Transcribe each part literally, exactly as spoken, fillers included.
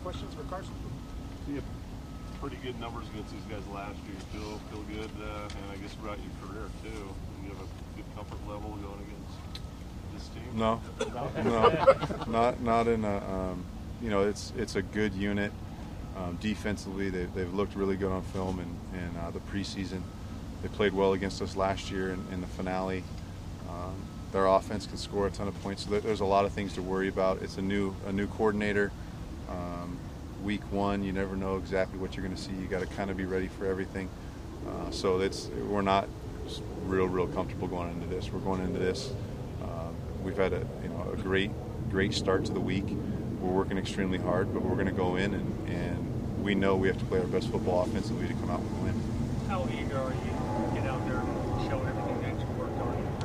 questions for Carson? You had pretty good numbers against these guys last year. Feel feel good, uh, and I guess throughout your career too. You have a good comfort level going against this team. No, no, not not in a. Um, you know, it's it's a good unit. Um, defensively, they, they've looked really good on film in, in uh, the preseason. They played well against us last year in, in the finale. Um, their offense can score a ton of points, so there's a lot of things to worry about. It's a new a new coordinator. Um, week one, you never know exactly what you're going to see. You got to kind of be ready for everything. Uh, so it's we're not real real comfortable going into this. We're going into this. Um, we've had a you know a great great start to the week. We're working extremely hard, but we're going to go in and, and we know we have to play our best football offensively to come out with a win. How eager are you to get out there and show everything that you worked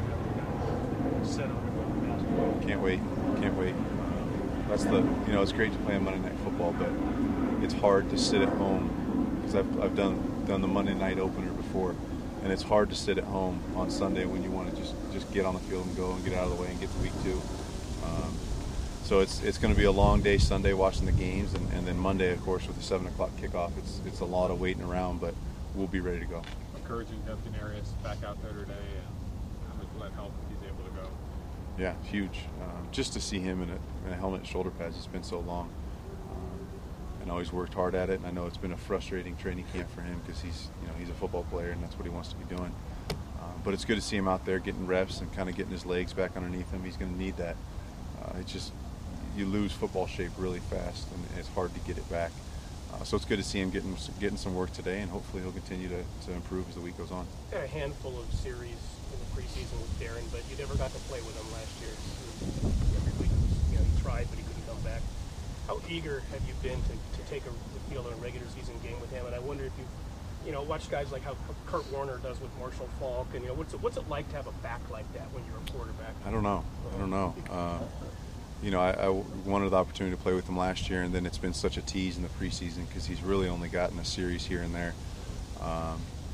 on? Set on the basketball. Can't wait. Can't wait. That's the you know it's great to play on Monday Night Football, but it's hard to sit at home because I've I've done done the Monday night opener before, and it's hard to sit at home on Sunday when you want to just just get on the field and go and get out of the way and get to week two. Um, So it's it's going to be a long day Sunday watching the games, and, and then Monday, of course, with the seven o'clock kickoff. It's it's a lot of waiting around, but we'll be ready to go. Encouraging to have Denarius back out there today, and how much will that help if he's able to go? Yeah, huge. Um, just to see him in a, in a helmet and shoulder pads, it's been so long. Um, and always worked hard at it, and I know it's been a frustrating training camp for him because he's you know he's a football player and that's what he wants to be doing. Um, but it's good to see him out there getting reps and kind of getting his legs back underneath him. He's going to need that. Uh, it's just you lose football shape really fast, and it's hard to get it back. Uh, so it's good to see him getting getting some work today, and hopefully he'll continue to, to improve as the week goes on. Had a handful of series in the preseason with Darren, but you never got to play with him last year. Every week, you know, he tried, but he couldn't come back. How eager have you been to, to take a, the field in a regular season game with him? And I wonder if you, you know, watch guys like how Kurt Warner does with Marshall Faulk, and you know, what's it, what's it like to have a back like that when you're a quarterback? I don't know. I don't know. Uh, You know, I, I wanted the opportunity to play with him last year, and then it's been such a tease in the preseason because he's really only gotten a series here and there. Um,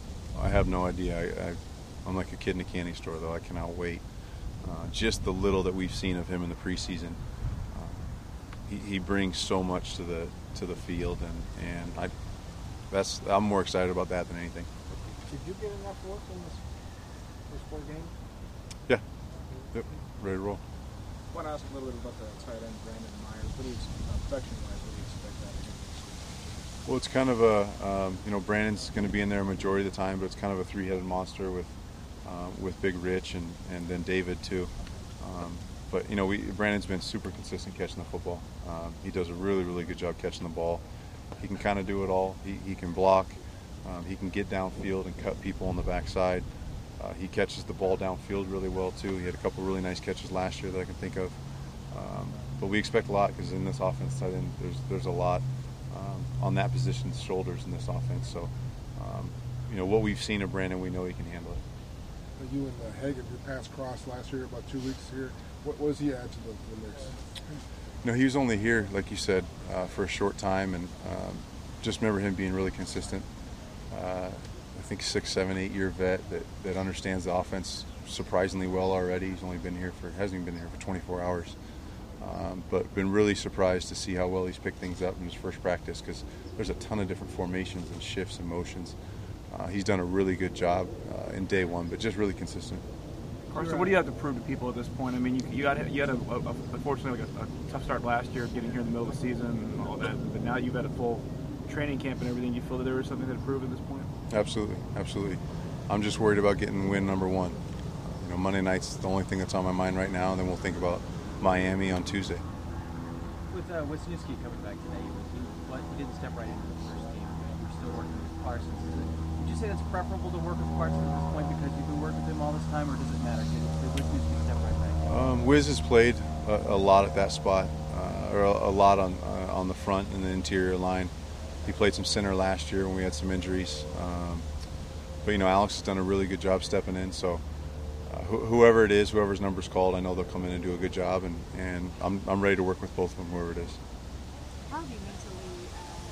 I have no idea. I, I, I'm like a kid in a candy store, though. I cannot wait. Uh, just the little that we've seen of him in the preseason, uh, he, he brings so much to the to the field, and and I that's I'm more excited about that than anything. Did you get enough work in this first four games? Yeah. Yep. Ready to roll. I want to ask a little bit about the tight end, Brandon Myers. What do you, uh, production-wise, what do you expect out of him this year? Well, it's kind of a, um, you know, Brandon's going to be in there a majority of the time, but it's kind of a three-headed monster with uh, with Big Rich and, and then David, too. Um, but, you know, we, Brandon's been super consistent catching the football. Um, he does a really, really good job catching the ball. He can kind of do it all. He, he can block. Um, he can get downfield and cut people on the backside. Uh, he catches the ball downfield really well, too. He had a couple really nice catches last year that I can think of. Um, but we expect a lot because in this offense, tight end, there's, there's a lot um, on that position's shoulders in this offense. So, um, you know, what we've seen of Brandon, we know he can handle it. You and uh, Hagan, your paths crossed last year, about two weeks here. What, what does he add to the, the mix? No, he was only here, like you said, uh, for a short time, and um, just remember him being really consistent. Uh, I think six, seven, eight year vet that, that understands the offense surprisingly well already. He's only been here for hasn't even been here for twenty-four hours, um, but been really surprised to see how well he's picked things up in his first practice because there's a ton of different formations and shifts and motions. Uh, he's done a really good job uh, in day one, but just really consistent. Carson, what do you have to prove to people at this point? I mean, you, you had you had a, a, a unfortunately like a, a tough start last year, getting here in the middle of the season and all that, but now you've had a full training camp and everything. You feel that there was something to prove at this point? Absolutely, absolutely. I'm just worried about getting win number one. You know, Monday night's the only thing that's on my mind right now, and then we'll think about Miami on Tuesday. With uh, Wisniewski coming back today, he, what, he didn't step right into the first game. You're still working with Parsons. Is it, would you say that's preferable to work with Parsons at this point because you've been working with him all this time, or does it matter? Did, did Wisniewski step right back in? Um, Wiz has played a, a lot at that spot, uh, or a, a lot on uh, on the front and the interior line. He played some center last year when we had some injuries. Um, but, you know, Alex has done a really good job stepping in. So uh, wh- whoever it is, whoever's number's called, I know they'll come in and do a good job. And, and I'm, I'm ready to work with both of them, whoever it is. How do you mentally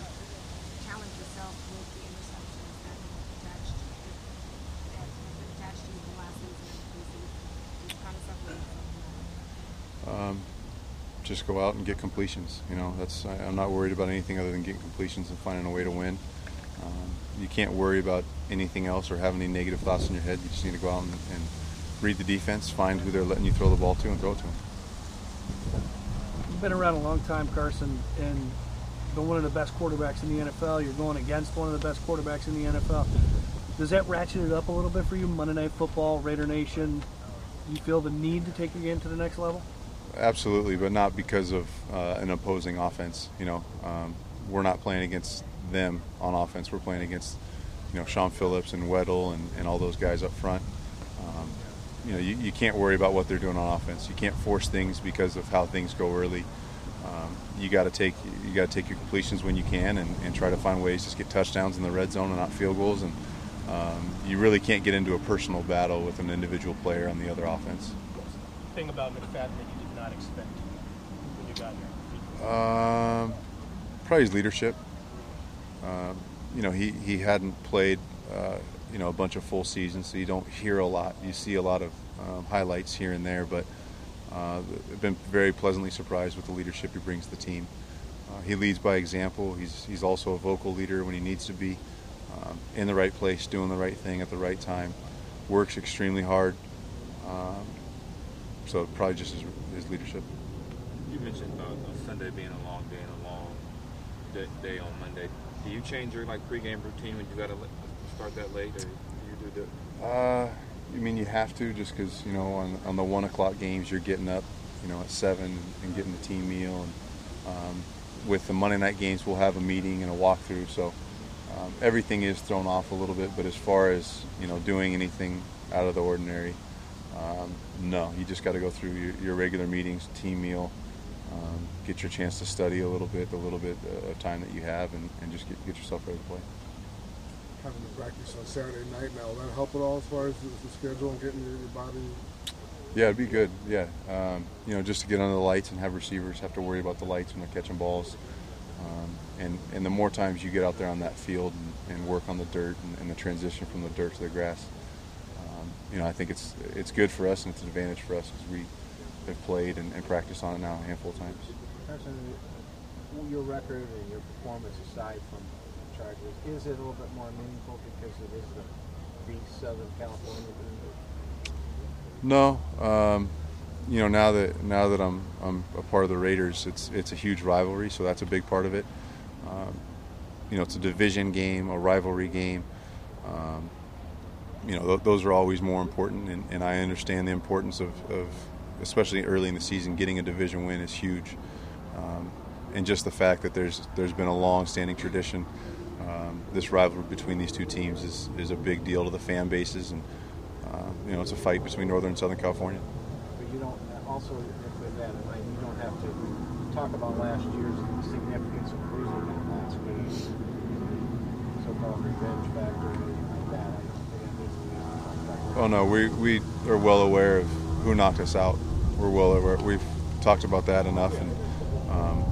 uh, challenge yourself with the interceptions that have attached, that have been attached to you the last season and the preseason? Just kind of separate yourself from that. Um, just go out and get completions. You know, that's I, I'm not worried about anything other than getting completions and finding a way to win. Um, you can't worry about anything else or have any negative thoughts in your head. You just need to go out and, and read the defense, find who they're letting you throw the ball to, and throw it to them. You've been around a long time, Carson, and been one of the best quarterbacks in the N F L. You're going against one of the best quarterbacks in the N F L. Does that ratchet it up a little bit for you? Monday Night Football, Raider Nation. You feel the need to take your game to the next level? Absolutely, but not because of uh, an opposing offense. You know, um, we're not playing against them on offense. We're playing against, you know, Sean Phillips and Weddle and, and all those guys up front. Um, you know, you, you can't worry about what they're doing on offense. You can't force things because of how things go early. Um, you got to take you got to take your completions when you can and, and try to find ways to get touchdowns in the red zone and not field goals. And um, you really can't get into a personal battle with an individual player on the other offense. Thing about McFadden that you did not expect when you got here? Um, probably his leadership. Um, you know, he, he hadn't played, uh, you know, a bunch of full seasons, so you don't hear a lot. You see a lot of um, highlights here and there, but uh, I've been very pleasantly surprised with the leadership he brings to the team. Uh, he leads by example. He's he's also a vocal leader when he needs to be, um, in the right place, doing the right thing at the right time. Works extremely hard. Um, so probably just his, his leadership. You mentioned about uh, Sunday being a long day and a long day, day on Monday. Do you change your like pregame routine when you got to start that late, or do you do that? Uh, you mean you have to, just because, you know, on on the one o'clock games you're getting up, you know, at seven and getting the team meal, and um, with the Monday night games we'll have a meeting and a walkthrough, so um, everything is thrown off a little bit. But as far as, you know, doing anything out of the ordinary, um, no, you just got to go through your, your regular meetings, team meal. Um, get your chance to study a little bit, the little bit of time that you have, and, and just get, get yourself ready to play. Having the practice on Saturday night now, will that help at all as far as the, the schedule and getting your, your body? Yeah, it'd be good. Yeah, um, you know, just to get under the lights and have receivers have to worry about the lights when they're catching balls, um, and and the more times you get out there on that field and, and work on the dirt and, and the transition from the dirt to the grass, um, you know, I think it's it's good for us and it's an advantage for us because we have played and, and practiced on it now a handful of times. Carson, your record and your performance aside from the Chargers, is it a little bit more meaningful because it is the, the Southern California team? No, um, you know, now that now that I'm I'm a part of the Raiders, it's it's a huge rivalry, so that's a big part of it. Um, you know, it's a division game, a rivalry game. Um, you know, th- those are always more important, and, and I understand the importance of, of especially early in the season, getting a division win is huge. Um, and just the fact that there's there's been a long-standing tradition, um, this rivalry between these two teams is, is a big deal to the fan bases, and uh, you know, it's a fight between Northern and Southern California. But you don't also, with that in mind, you don't have to talk about last year's significance of losing that last game, so-called revenge factor, or anything like that. I don't think that needs to be talked about. Oh no, we we are well aware of who knocked us out. We're well aware. We've talked about that enough, and um,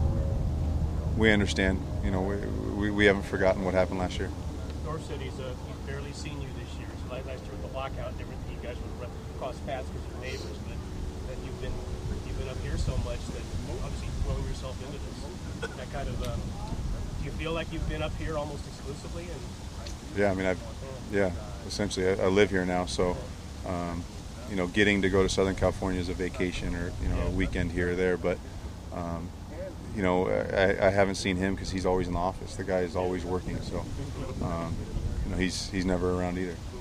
we understand. You know, we, we we haven't forgotten what happened last year. North said he's, uh, he's barely seen you this year. So like last year with the lockout and everything, you guys would run cross paths because you're neighbors. But that you've been you've been up here so much that obviously throwing yourself into this. That kind of. Um, do you feel like you've been up here almost exclusively? And yeah, I mean, I've yeah, essentially, I, I live here now, so. Um, you know, getting to go to Southern California as a vacation or, you know, a weekend here or there. But, um, you know, I, I haven't seen him because he's always in the office. The guy is always working. So, um, you know, he's he's never around either.